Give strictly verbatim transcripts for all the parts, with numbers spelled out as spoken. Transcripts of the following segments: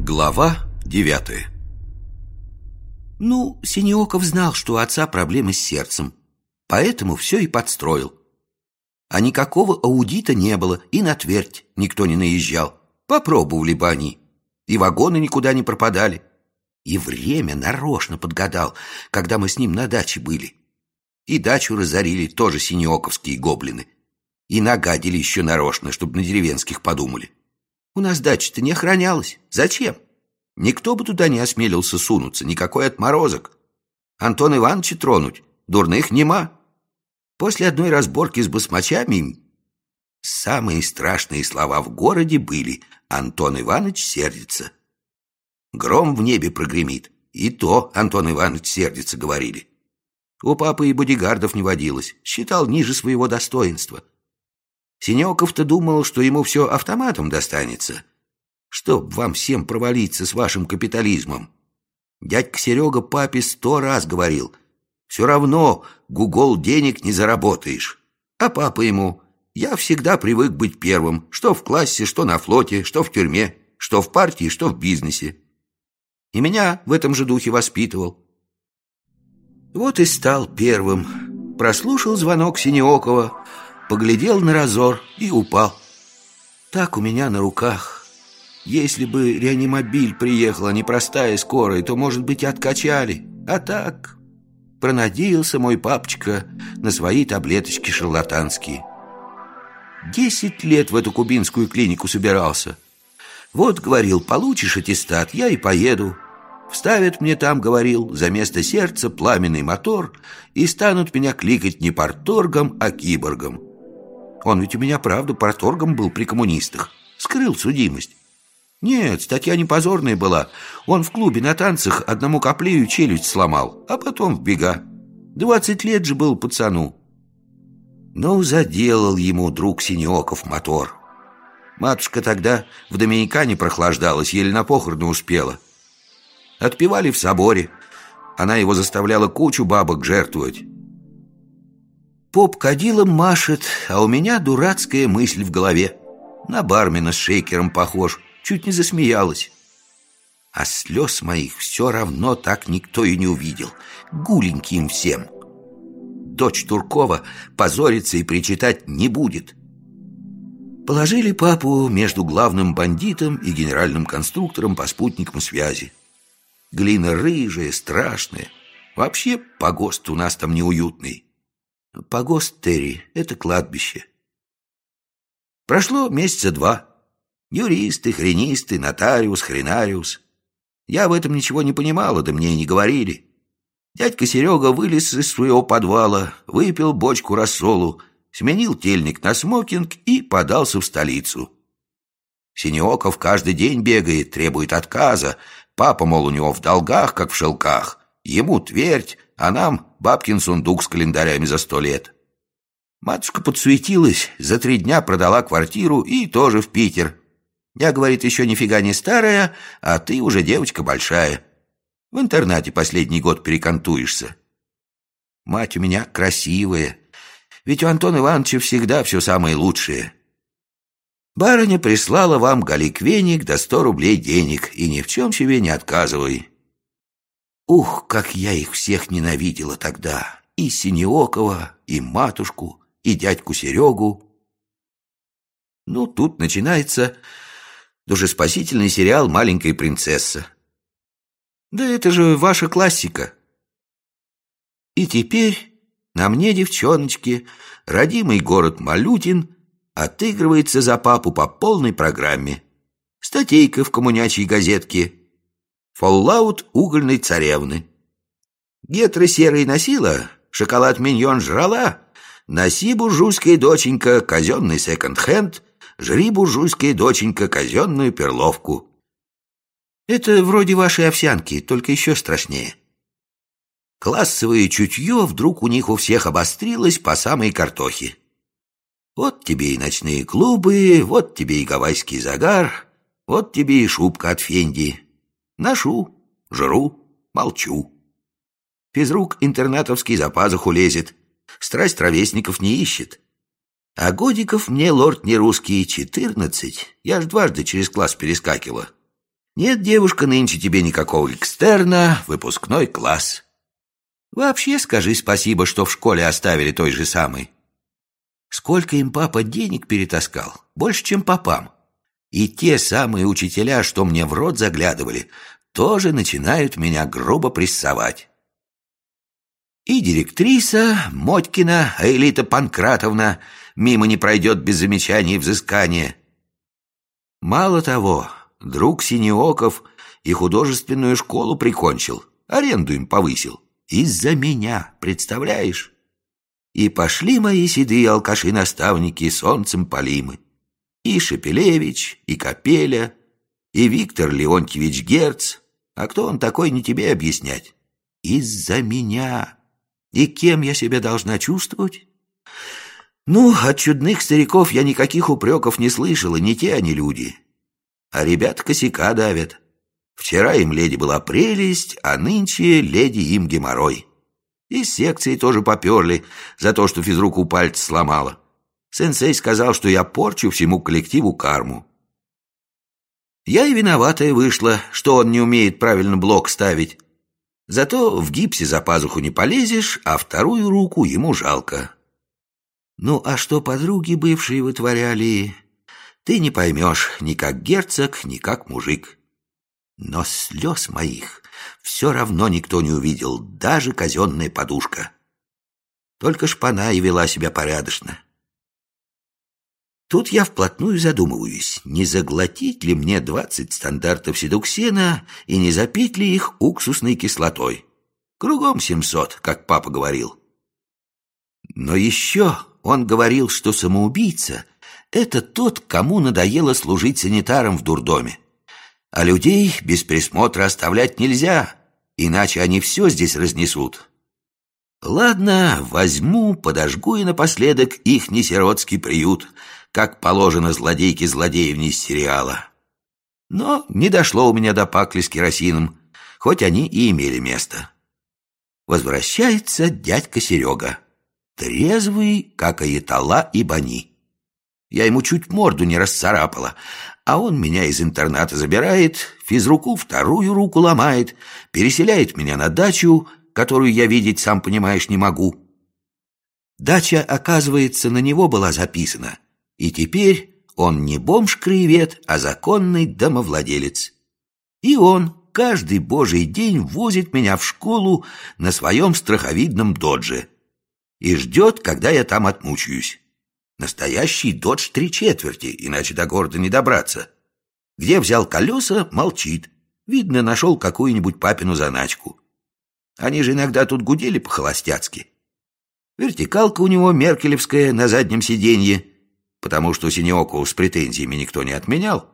Глава девятая. Ну, Синеоков знал, что у отца проблемы с сердцем, поэтому все и подстроил. А никакого аудита не было, и на Твердь никто не наезжал. Попробовали бы они, и вагоны никуда не пропадали. И время нарочно подгадал, когда мы с ним на даче были. И дачу разорили тоже синеоковские гоблины. И нагадили еще нарочно, чтобы на деревенских подумали. У нас дача-то не охранялась. Зачем? Никто бы туда не осмелился сунуться, никакой отморозок. Антон Ивановича тронуть, дурных нема. После одной разборки с басмачами самые страшные слова в городе были: Антон Иванович сердится. Гром в небе прогремит, и то Антон Иванович сердится, говорили. У папы и бодигардов не водилось, считал ниже своего достоинства. Синеоков-то думал, что ему все автоматом достанется. Чтоб вам всем провалиться с вашим капитализмом. Дядька Серега папе сто раз говорил: все равно гугол денег не заработаешь. А папа ему: я всегда привык быть первым, что в классе, что на флоте, что в тюрьме, что в партии, что в бизнесе. И меня в этом же духе воспитывал. Вот и стал первым. Прослушал звонок Синеокова, поглядел на разор и упал. Так у меня на руках. Если бы реанимобиль приехала непростая скорая, то, может быть, и откачали. А так пронадеялся мой папочка на свои таблеточки шарлатанские. Десять лет в эту кубинскую клинику собирался. Вот, говорил, получишь аттестат, я и поеду. Вставят мне там, говорил, за место сердца пламенный мотор, и станут меня кликать не парторгом, а киборгом. Он ведь у меня, правда, парторгом был при коммунистах. Скрыл судимость. Нет, статья не позорная была. Он в клубе на танцах одному коплею челюсть сломал, а потом в бега. Двадцать лет же был пацану. Ну, заделал ему друг Синеоков мотор. Матушка тогда в Доминикане прохлаждалась, еле на похороны успела. Отпевали в соборе. Она его заставляла кучу бабок жертвовать. Поп кадилом машет, а у меня дурацкая мысль в голове. На бармена с шейкером похож. Чуть не засмеялась. А слез моих все равно так никто и не увидел. Гуленьким всем. Дочь Туркова позориться и причитать не будет. Положили папу между главным бандитом и генеральным конструктором по спутникам связи. Глина рыжая, страшная. Вообще погост у нас там неуютный. Погост, Терри, это кладбище. Прошло месяца два. Юристы, хренисты, нотариус, хренариус. Я в этом ничего не понимала, да мне и не говорили. Дядька Серега вылез из своего подвала, выпил бочку рассолу, сменил тельник на смокинг и подался в столицу. Синеоков каждый день бегает, требует отказа. Папа, мол, у него в долгах, как в шелках. Ему твердь, а нам бабкин сундук с календарями за сто лет. Матушка подсуетилась, за три дня продала квартиру и тоже в Питер. Я, говорит, еще нифига не старая, а ты уже девочка большая. В интернате последний год перекантуешься. Мать у меня красивая, ведь у Антона Ивановича всегда все самое лучшее. Барыня прислала вам галик-веник да сто рублей денег, и ни в чем себе не отказывай. Ух, как я их всех ненавидела тогда. И Синеокова, и матушку, и дядьку Серегу. Ну, тут начинается душеспасительный сериал «Маленькая принцесса». Да это же ваша классика. И теперь на мне, девчоночки, родимый город Малютин отыгрывается за папу по полной программе. Статейка в коммунячей газетке. Фоллаут угольной царевны. Гетры серые носила, шоколад миньон жрала. Носи, буржуйская доченька, казенный секонд-хенд. Жри, буржуйская доченька, казенную перловку. Это вроде вашей овсянки, только еще страшнее. Классовое чутье вдруг у них у всех обострилось по самой картохе. Вот тебе и ночные клубы, вот тебе и гавайский загар, вот тебе и шубка от Фенди. Ношу, жру, молчу. Физрук интернатовский за пазуху лезет, страсть ровесников не ищет. А годиков мне, лорд не русский, четырнадцать. Я ж дважды через класс перескакивала. Нет, девушка, нынче тебе никакого экстерна, выпускной класс. Вообще скажи спасибо, что в школе оставили той же самой. Сколько им папа денег перетаскал, больше, чем попам. И те самые учителя, что мне в рот заглядывали, тоже начинают меня грубо прессовать. И директриса Мотькина Аэлита Панкратовна мимо не пройдет без замечаний и взыскания. Мало того, друг Синеоков и художественную школу прикончил, аренду им повысил. Из-за меня, представляешь? И пошли мои седые алкаши-наставники солнцем полимы. И Шепелевич, и Капеля, и Виктор Леонтьевич Герц. А кто он такой, не тебе объяснять. Из-за меня. И кем я себя должна чувствовать? Ну, от чудных стариков я никаких упреков не слышала, не те они люди. А ребята косяка давят. Вчера им леди была прелесть, а нынче леди им геморрой. Из секции тоже поперли за то, что физруку пальцы сломала. Сенсей сказал, что я порчу всему коллективу карму. Я и виноватая вышла, что он не умеет правильно блок ставить. Зато в гипсе за пазуху не полезешь, а вторую руку ему жалко. Ну, а что подруги бывшие вытворяли, ты не поймешь ни как герцог, ни как мужик. Но слез моих все равно никто не увидел, даже казенная подушка. Только шпана и вела себя порядочно. Тут я вплотную задумываюсь, не заглотить ли мне двадцать стандартов седуксена и не запить ли их уксусной кислотой. Кругом семьсот, как папа говорил. Но еще он говорил, что самоубийца — это тот, кому надоело служить санитаром в дурдоме. А людей без присмотра оставлять нельзя, иначе они все здесь разнесут. Ладно, возьму, подожгу и напоследок их несиротский приют, как положено злодейке злодеевне из сериала. Но не дошло у меня до пакли с керосином, хоть они и имели место. Возвращается дядька Серега, трезвый, как аятолла и бани. Я ему чуть морду не расцарапала, а он меня из интерната забирает, физруку вторую руку ломает, переселяет меня на дачу, которую я видеть, сам понимаешь, не могу. Дача, оказывается, на него была записана, и теперь он не бомж-краевед, а законный домовладелец. И он каждый божий день возит меня в школу на своем страховидном додже и ждет, когда я там отмучаюсь. Настоящий додж три четверти, иначе до города не добраться. Где взял колеса, молчит. Видно, нашел какую-нибудь папину заначку. Они же иногда тут гудели по-холостяцки. Вертикалка у него меркелевская на заднем сиденье, потому что Синеокову с претензиями никто не отменял.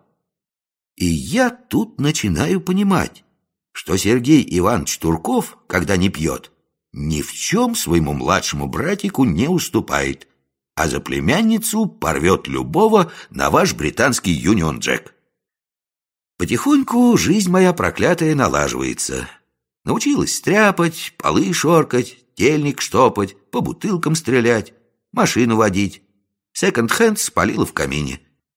И я тут начинаю понимать, что Сергей Иванович Турков, когда не пьет, ни в чем своему младшему братику не уступает, а за племянницу порвет любого на ваш британский Юнион Джек. Потихоньку жизнь моя проклятая налаживается. Научилась стряпать, полы шоркать, тельник штопать, по бутылкам стрелять, машину водить. Секонд-хенд спалила в камине.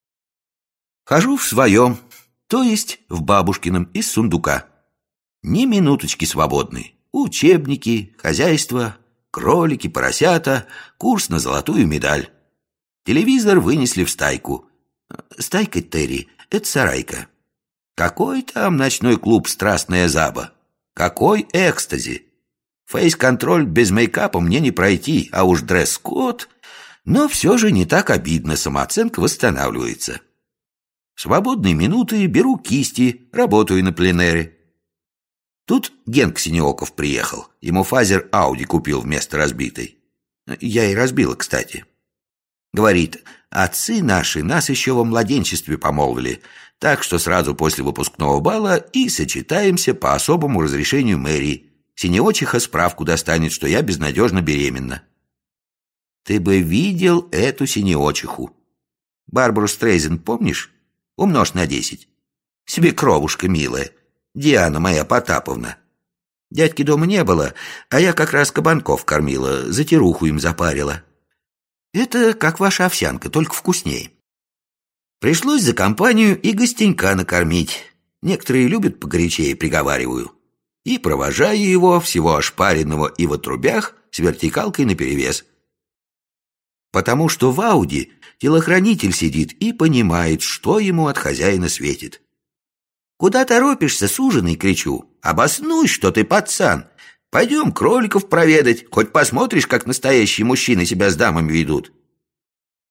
Хожу в своем, то есть в бабушкином, из сундука. Ни минуточки свободной. Учебники, хозяйство, кролики, поросята, курс на золотую медаль. Телевизор вынесли в стайку. Стайка, Терри, это сарайка. Какой там ночной клуб «Страстная Заба»? Какой экстази? Фейс-контроль без мейкапа мне не пройти, а уж дресс-код... Но все же не так обидно, самооценка восстанавливается. В свободные минуты беру кисти, работаю на пленэре. Тут Генк Синеоков приехал. Ему фазер Ауди купил вместо разбитой. Я и разбила, кстати. Говорит, отцы наши нас еще во младенчестве помолвили, так что сразу после выпускного бала и сочетаемся по особому разрешению мэрии. Синеочиха справку достанет, что я безнадежно беременна. Ты бы видел эту Синеочиху. Барбару Стрейзен, помнишь? Умножь на десять. Свекровушка милая. Диана моя Потаповна. Дядьки дома не было, а я как раз кабанков кормила, затируху им запарила. Это как ваша овсянка, только вкуснее. Пришлось за компанию и гостенька накормить. Некоторые любят погорячее, приговариваю. И провожаю его, всего ошпаренного и в отрубях, с вертикалкой наперевес. Потому что в Ауди телохранитель сидит и понимает, что ему от хозяина светит. «Куда торопишься, суженый?» — кричу. «Обоснуй, что ты пацан! Пойдем кроликов проведать, хоть посмотришь, как настоящие мужчины себя с дамами ведут».